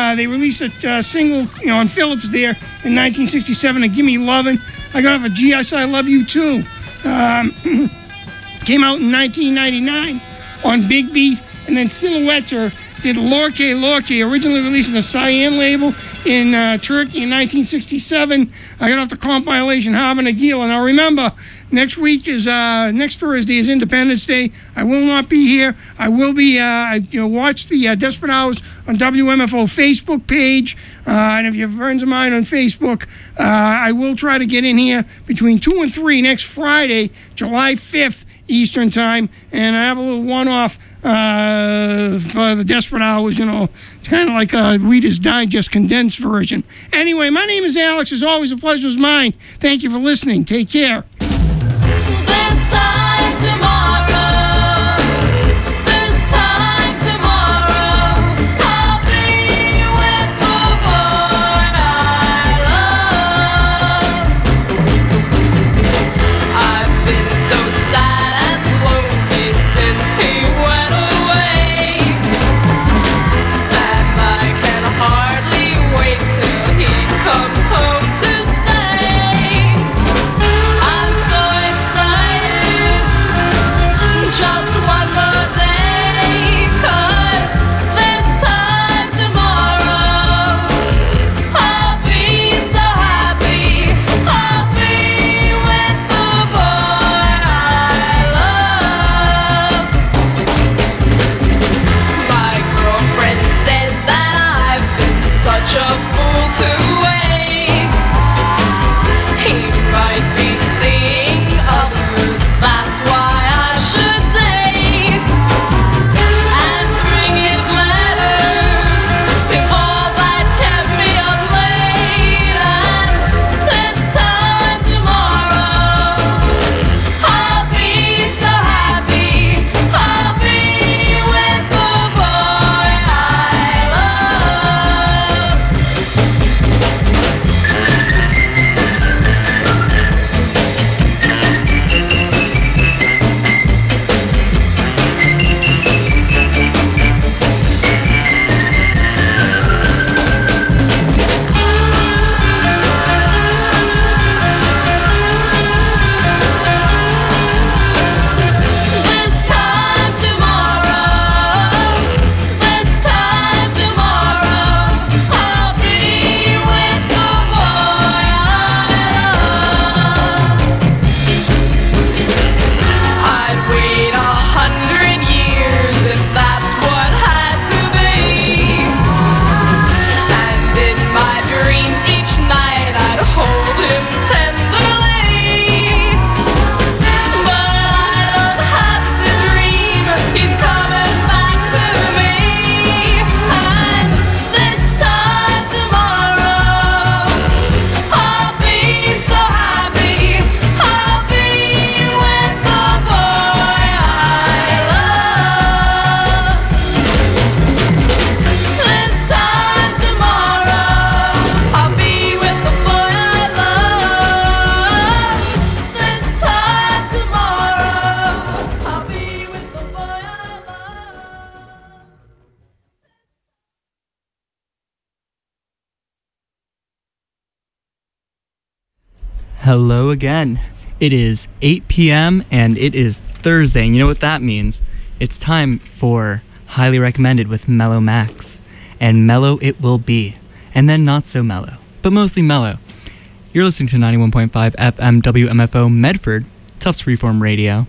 They released a single, on Philips there in 1967, and Gimme Lovin'. I got off of G.S. I Love You Too. Came out in 1999 on Big Beat, and then Silhouettes did Lorque, originally released on the Cyan label in Turkey in 1967. I got off the compilation Havana Gila. Now remember, next Thursday is Independence Day. I will not be here. I will be, watch the Desperate Hours on WMFO Facebook page. And if you have friends of mine on Facebook, I will try to get in here between 2 and 3 next Friday, July 5th, Eastern Time. And I have a little one-off for the Desperate Hours, it's kind of like a Reader's Digest condensed version. Anyway, my name is Alex. As always, a pleasure was mine. Thank you for listening. Take care. This time tomorrow, I'll be with the boy I love. I've been so sad and lonely since he went away, and I can hardly wait till he comes home to stay. I'm so excited, just one more day, 'cause this time tomorrow I'll be so happy. I'll be with the boy I love. My girlfriend said that I've been such a fool to wait. He might be seeing others, that's why I should date. Answering his letters is all that kept me up late. And this time tomorrow I'll be so happy. I'll be with the boy I love. This time tomorrow, I'll be with the boy I love. I'd wait 100 years if that's what had to be, and in my dreams each night I'd hold him tenderly. But I don't have to dream, he's coming back to me. And this time tomorrow I'll be so happy. I'll be with the boy I love. This time tomorrow I'll be with the boy I love. This time tomorrow I'll be with the boy I love. Hello again. It is 8 p.m. and it is Thursday. And you know what that means? It's time for Highly Recommended with Mellow Max. And mellow it will be. And then not so mellow, but mostly mellow. You're listening to 91.5 FM WMFO Medford, Tufts Freeform Radio.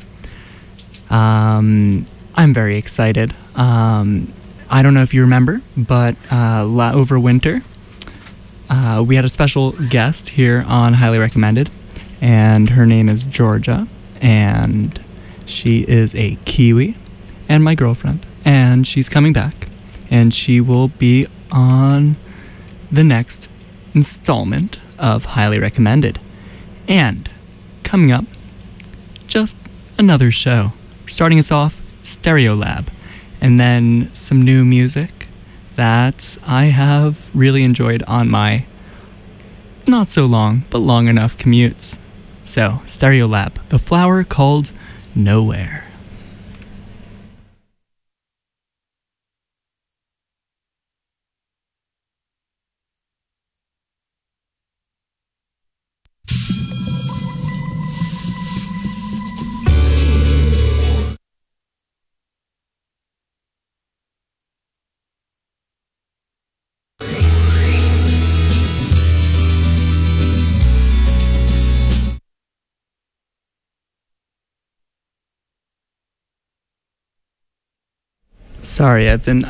I'm very excited. I don't know if you remember, but over winter, we had a special guest here on Highly Recommended, and her name is Georgia, and she is a Kiwi and my girlfriend, and she's coming back, and she will be on the next installment of Highly Recommended. And coming up, just another show. Starting us off, Stereolab, and then some new music that I have really enjoyed on my not so long, but long enough commutes. So, Stereolab, The Flower Called Nowhere. Sorry, I've been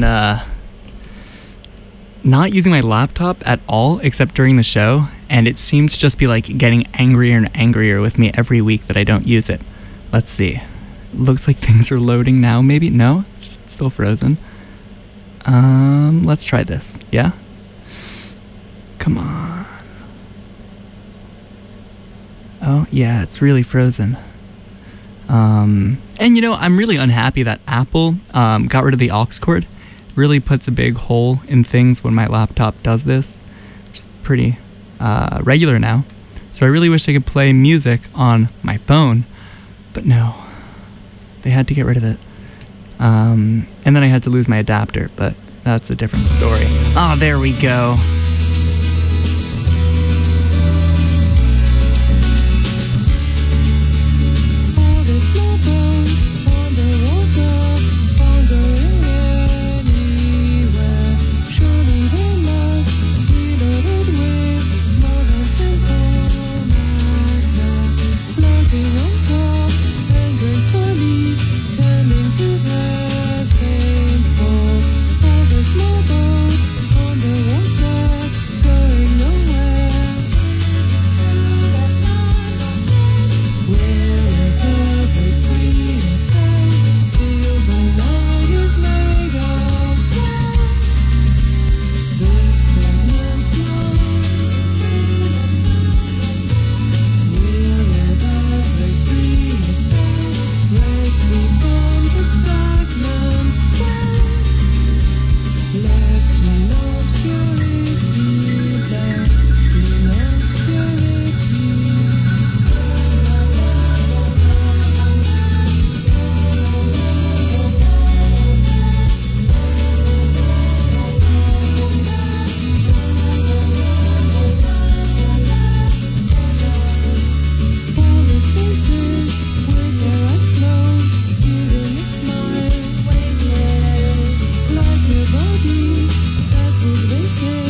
not using my laptop at all except during the show, and it seems to just be like getting angrier and angrier with me every week that I don't use it. Let's see. Looks like things are loading now. Maybe no, it's just still frozen. Let's try this. Yeah? Come on. Oh, yeah, it's really frozen. And you know, I'm really unhappy that Apple got rid of the aux cord. Really puts a big hole in things when my laptop does this. Just pretty regular now. So I really wish I could play music on my phone, but no. They had to get rid of it. And then I had to lose my adapter, but that's a different story. Oh, there we go. That would make it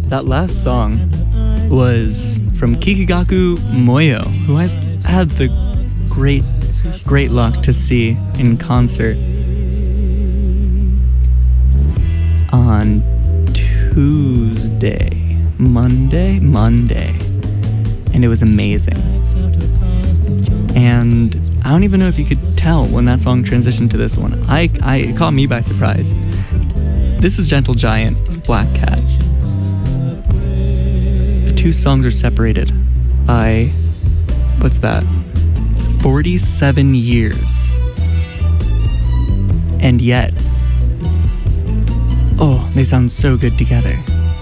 That last song was from Kikigaku Moyo, who has had the great luck to see in concert on Monday, and it was amazing. And I don't even know if you could tell when that song transitioned to this one. It caught me by surprise. This is Gentle Giant, Black Cat. The two songs are separated by, 47 years. And yet, they sound so good together.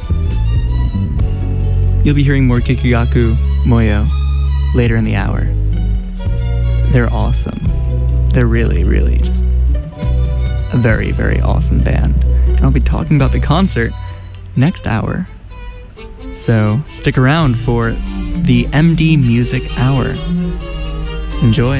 You'll be hearing more Kikigaku Moyo later in the hour. They're awesome. They're really, really just a very, very awesome band. And I'll be talking about the concert next hour. So stick around for the MD Music Hour. Enjoy.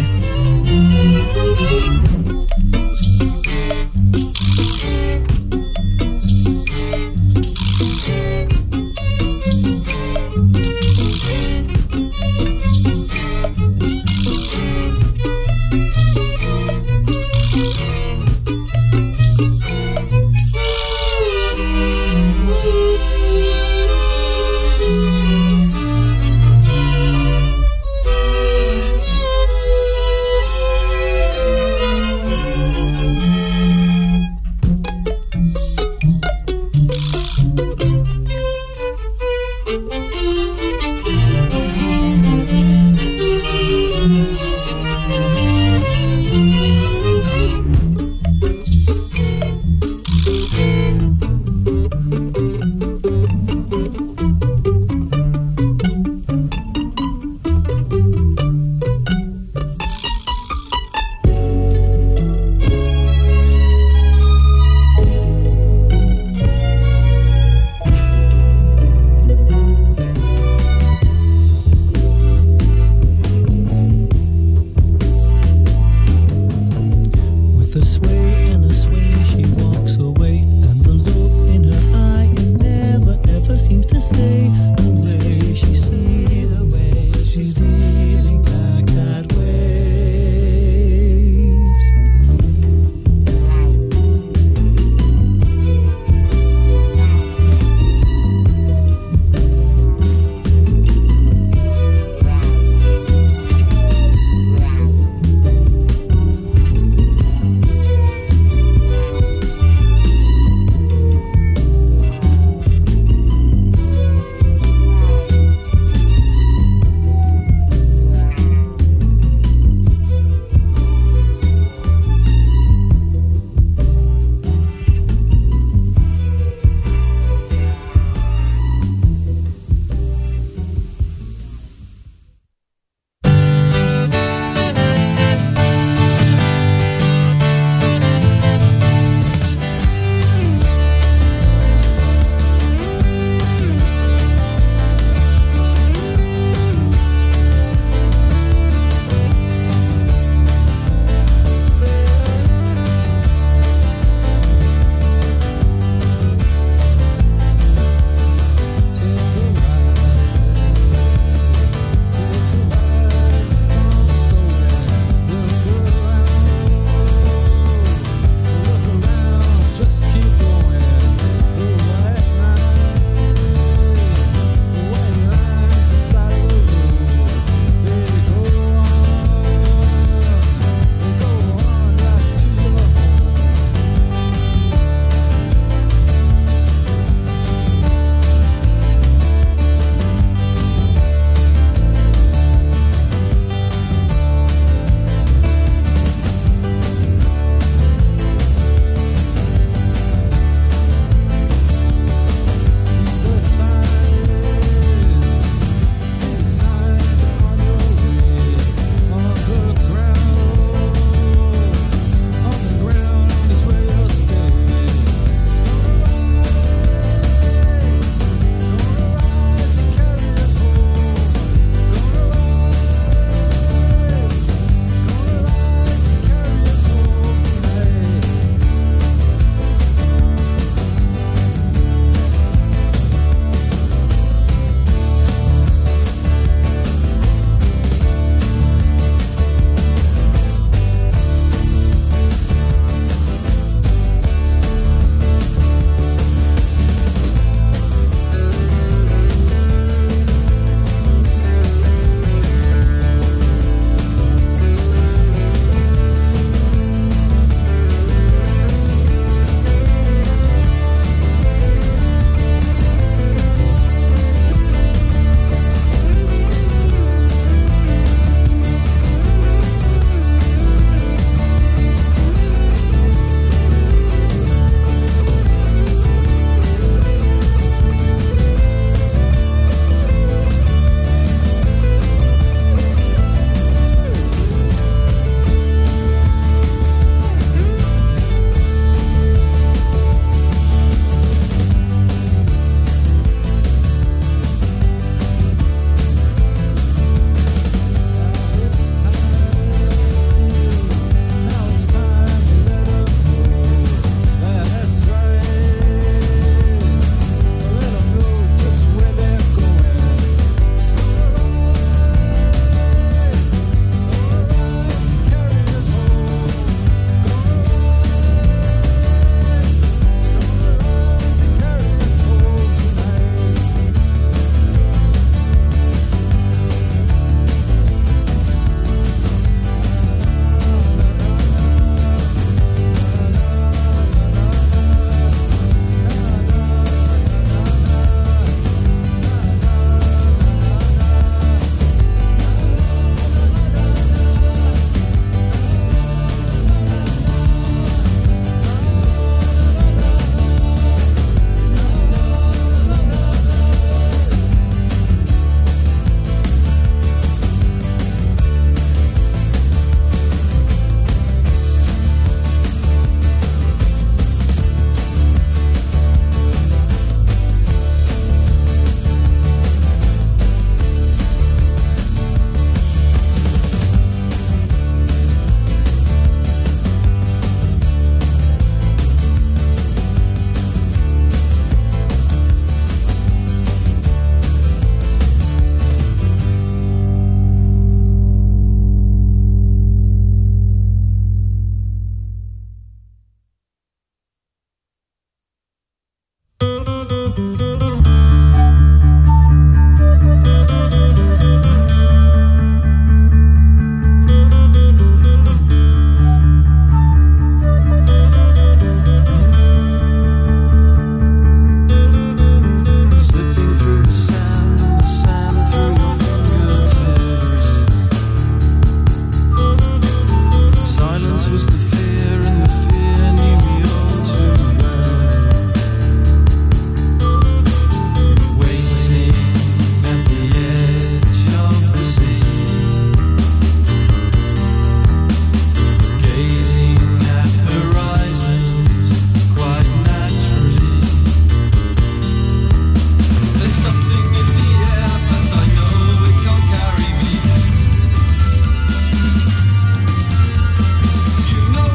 You know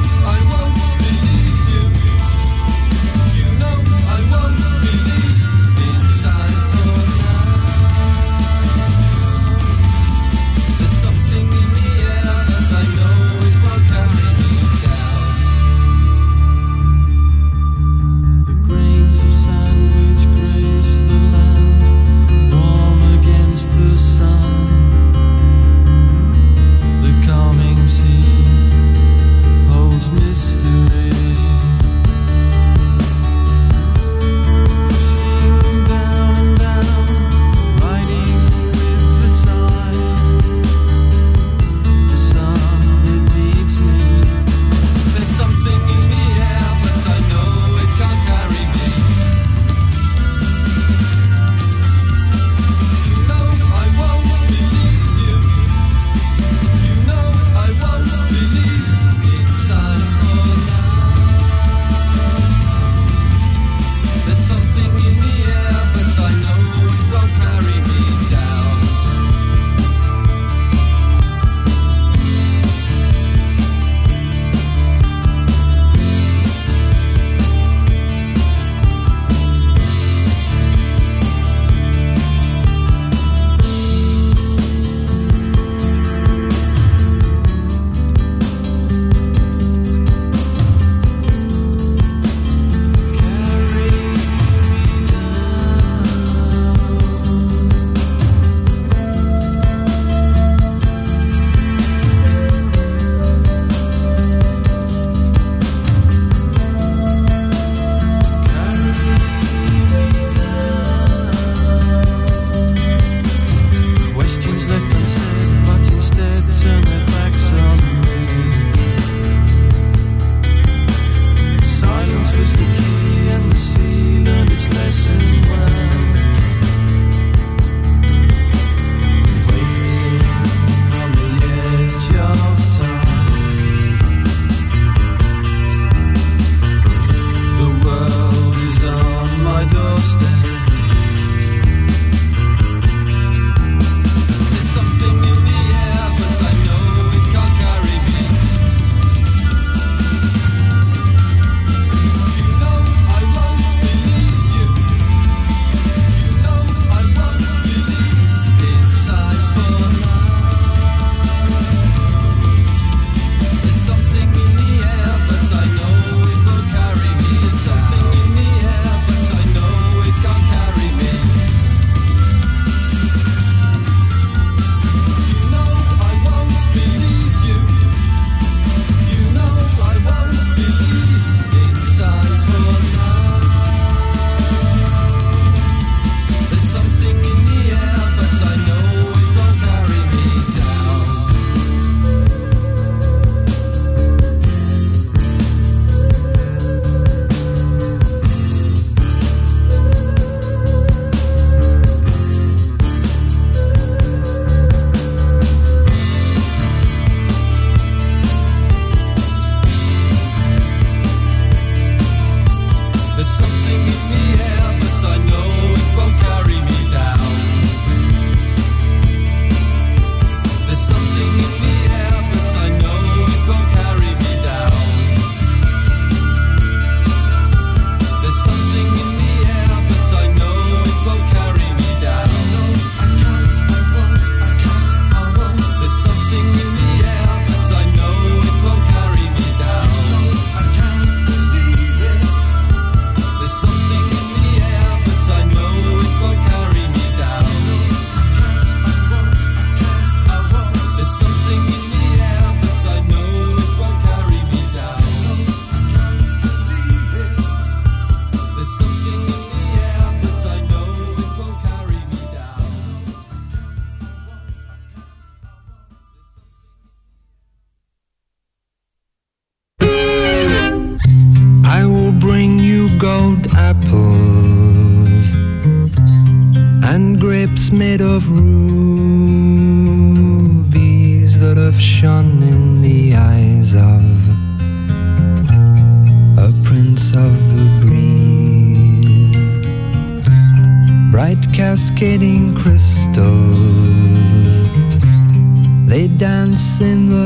cascading crystals. They dance in the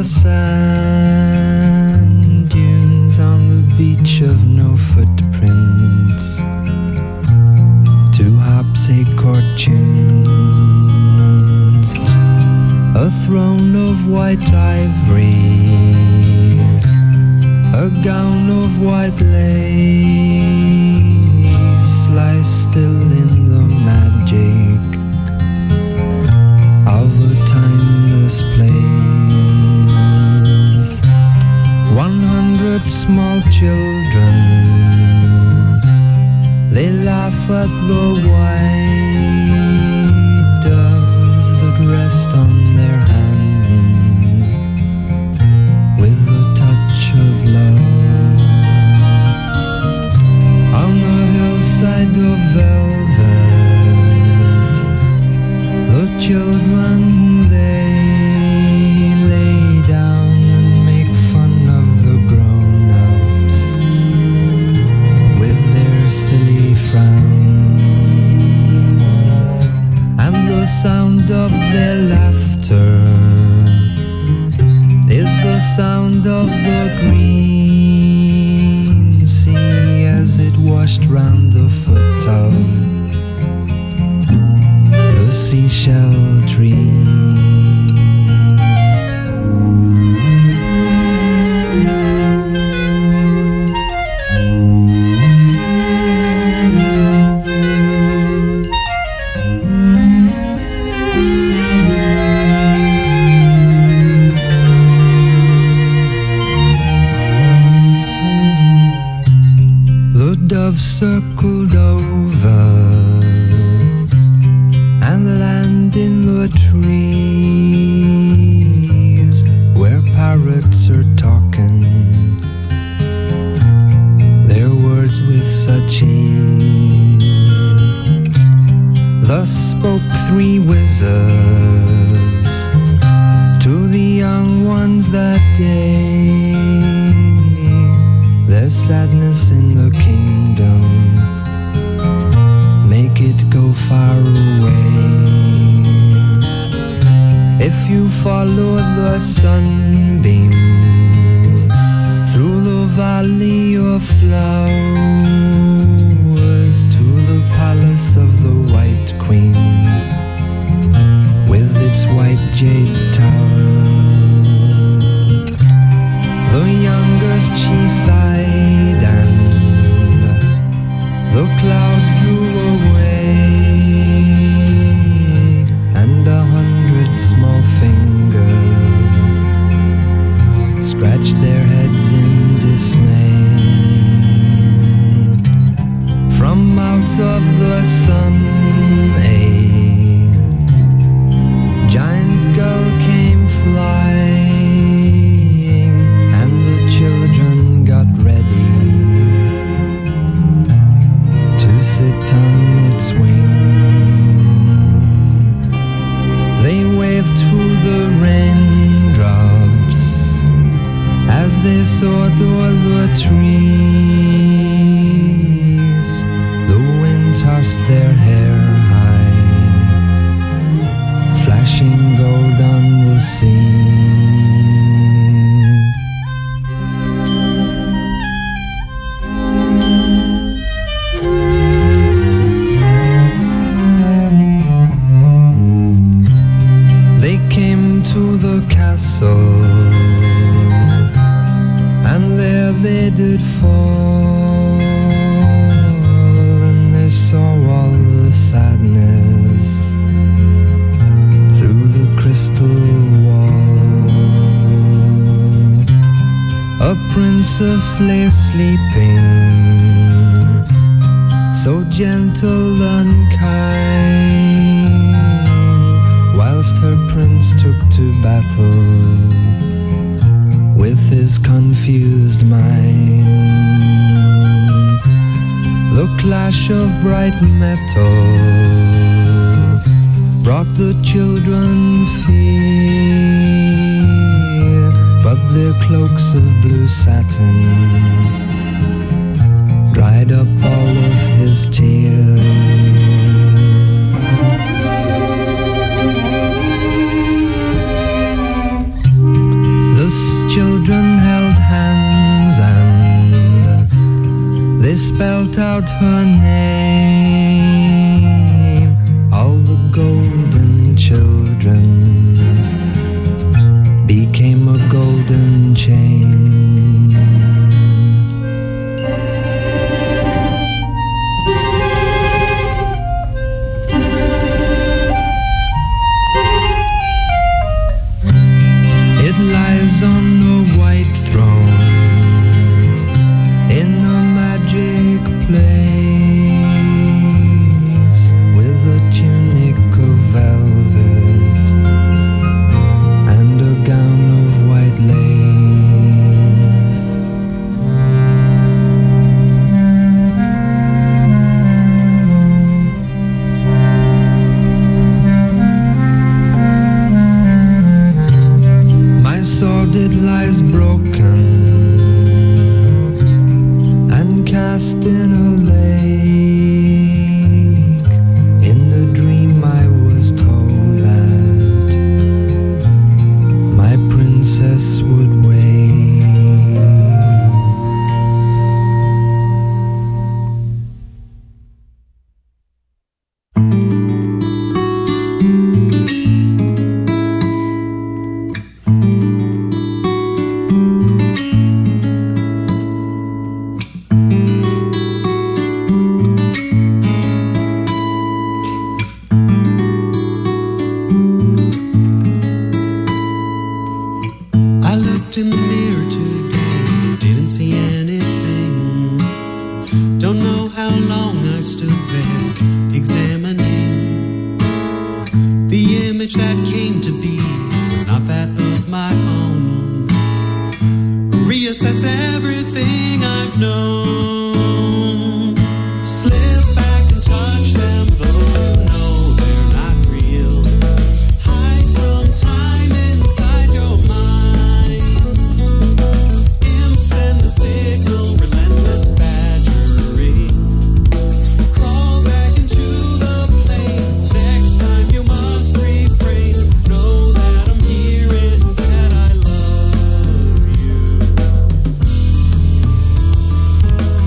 sand dunes on the beach of no footprints to harpsichord tunes. A throne of white ivory, a gown of white lace lies still in the magic of a timeless place. 100 small children, they laugh at the white doves that rest on their hands with the touch of love. On the hillside of velvet, the children they lay down and make fun of the grown-ups with their silly frown. And the sound of their laughter is the sound of the green sea as it washed round the foot of the seashell tree. Circled over and land in the trees where parrots are talking their words with such ease. Thus spoke 3 wizards to the young ones that day. There's sadness in the kingdom, make it go far away. If you follow the sunbeams through the valley of flowers to the palace of the White Queen with its white jade towers, the youngest she sighed and the clouds drew away, and 100 small fingers scratched their heads in dismay. From out of the sun a giant gull came flying, and the children got ready to sit on its wing. They waved to the raindrops as they soared o'er the trees. The wind tossed their hair high, flashing gold on the sea. Castle, and there they did fall, and they saw all the sadness through the crystal wall. A princess lay sleeping, so gentle and kind, whilst her prince took to battle with his confused mind. The clash of bright metal brought the children fear, but their cloaks of blue satin dried up all of his tears. they spelt out her name. All the golden children became a golden chain. It lies on a white throne in a magic place, with a tunic of velvet and a gown of white lace. My sword, it lies broken and cast in a lake. In a dream I was told that my princess would wake. I looked in the mirror today, didn't see anything. Don't know how long I stood there examining. The image that came to be was not that of my own. Reassess everything I've known. Slip back and touch them, though you know they're not real. Hide from time inside your mind. Imps send the signal, relentless badgering. Crawl back into the plane. Next time you must refrain. Know that I'm here and that I love you.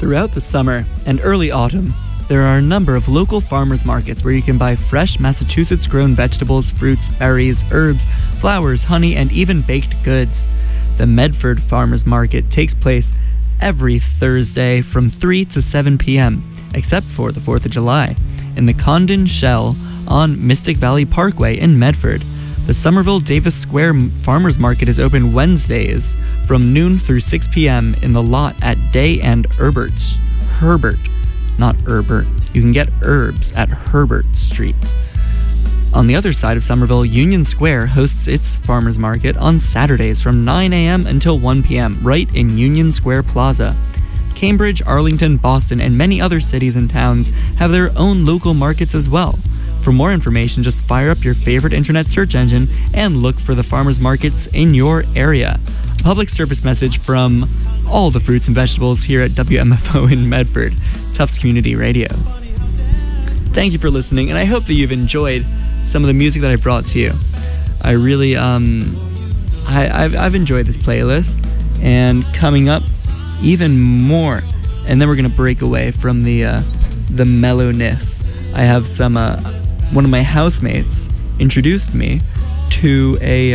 Throughout the summer and early autumn, there are a number of local farmers markets where you can buy fresh Massachusetts-grown vegetables, fruits, berries, herbs, flowers, honey, and even baked goods. The Medford Farmers Market takes place every Thursday from 3 to 7 p.m., except for the 4th of July, in the Condon Shell on Mystic Valley Parkway in Medford. The Somerville Davis Square Farmers Market is open Wednesdays from noon through 6 p.m. in the lot at Day and Herbert's. Herbert, not Herbert. You can get herbs at Herbert Street. On the other side of Somerville, Union Square hosts its farmers market on Saturdays from 9 a.m. until 1 p.m. right in Union Square Plaza. Cambridge, Arlington, Boston, and many other cities and towns have their own local markets as well. For more information, just fire up your favorite internet search engine and look for the farmers markets in your area. A public service message from all the fruits and vegetables here at WMFO in Medford, Tufts Community Radio. Thank you for listening, and I hope that you've enjoyed some of the music that I brought to you. I really, I've enjoyed this playlist, and coming up, even more. And then we're gonna break away from the mellowness. I have some, one of my housemates introduced me to a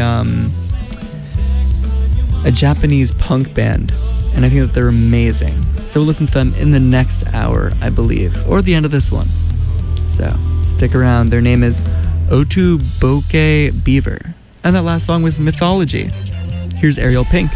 Japanese punk band, and I think that they're amazing. So we'll listen to them in the next hour, I believe, or at the end of this one. So stick around. Their name is Otuboke Beaver, and that last song was Mythology. Here's Ariel Pink.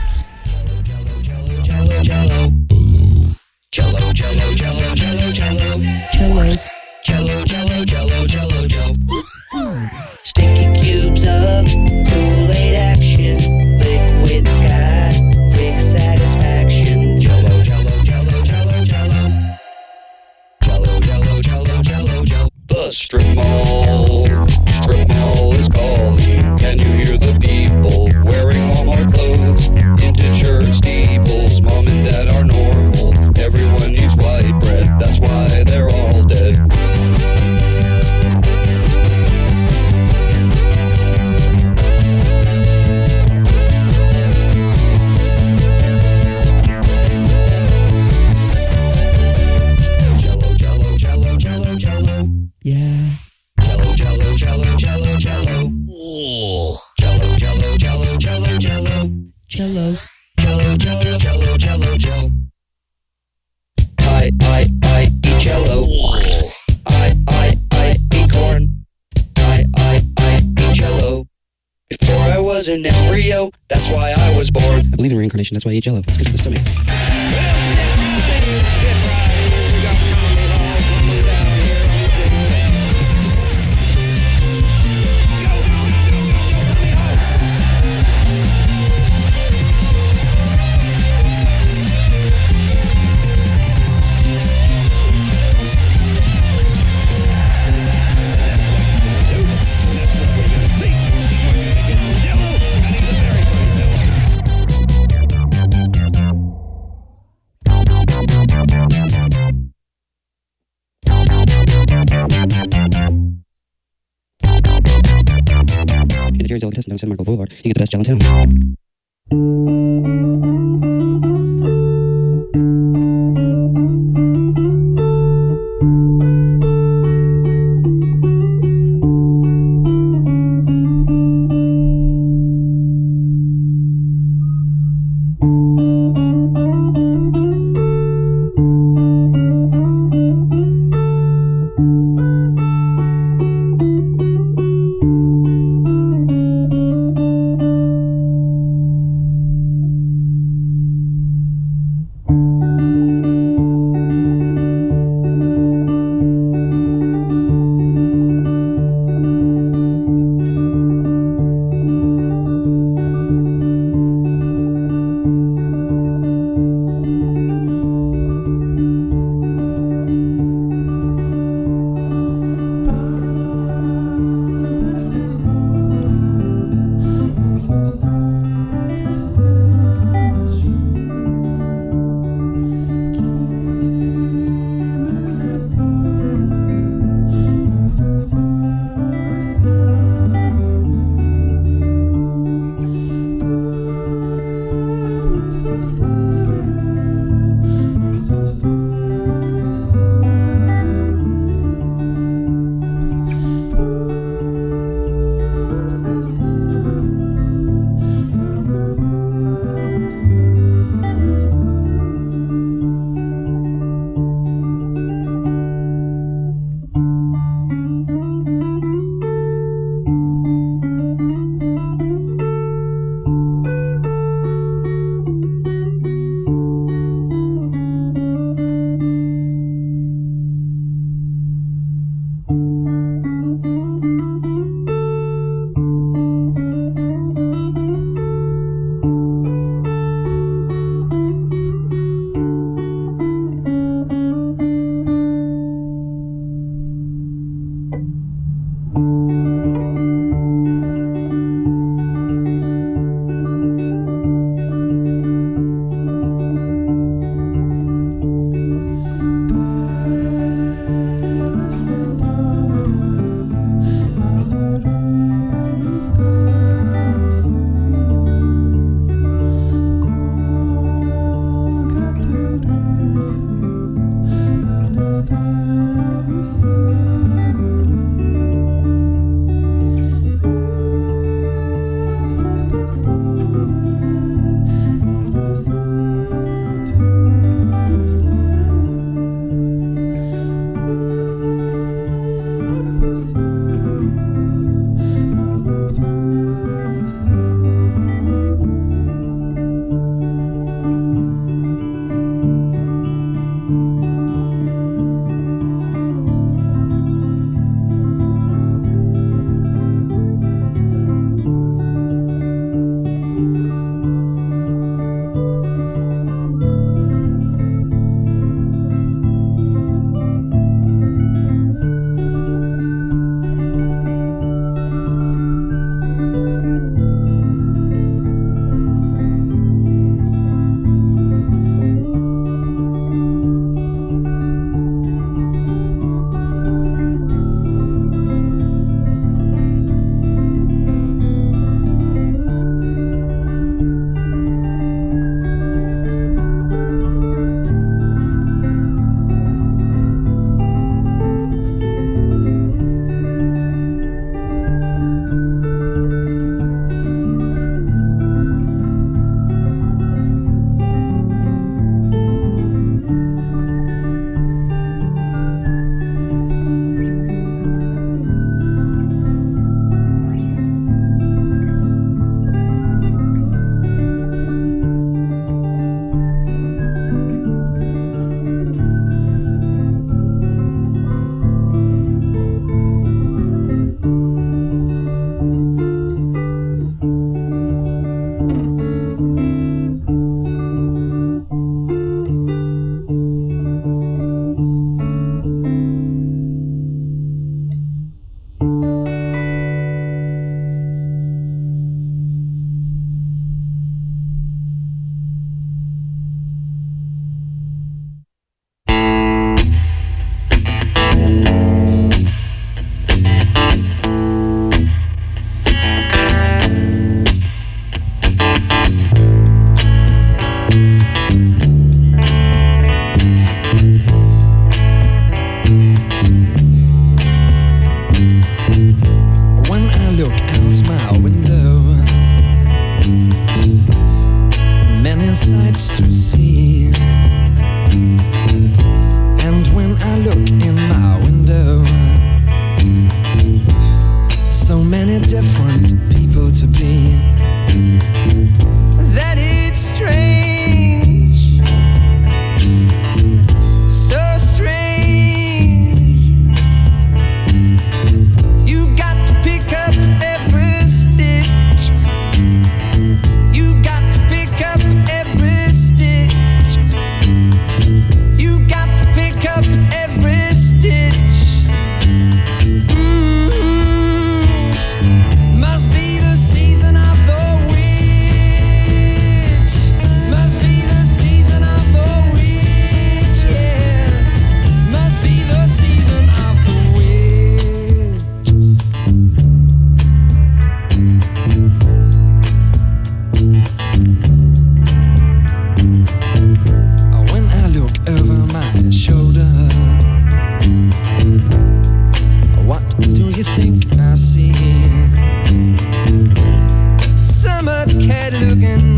Jello, jello, jello, jello, jello, jello, jello, jello, jello, jello, jello. Sticky cubes of Kool-Aid action, liquid sky, quick satisfaction. Jello, jello, jello, jello, jello, jello, jello, jello, jello, jello. The strip mall is calling. Can you hear the people wearing Walmart clothes? Into church steeples, mom and dad are normal. Everyone needs white bread, that's why they're all dead. Jello, jello, jello, jello, jello. Yeah. Jello, jello, jello, jello, jello. Jello, jello, jello, jello, jello. Jello, jello, jello, jello, jello, jello. I eat jello. I eat corn. I eat jello. Before I was an embryo, that's why I was born. I believe in reincarnation, that's why I eat jello. It's good for the stomach. Here's Delicatessen down San Marco Boulevard. You get the best gel in town. sights to see. And when I look in my window, so many different people to be, that it's strange, so strange. You got to pick up every stitch. You got to pick up every stitch. You got to pick up every stitch. Must be the season of the witch. Must be the season of the witch, yeah. Must be the season of the witch. When I look over my shoulder, what do you think I see? Some old cat looking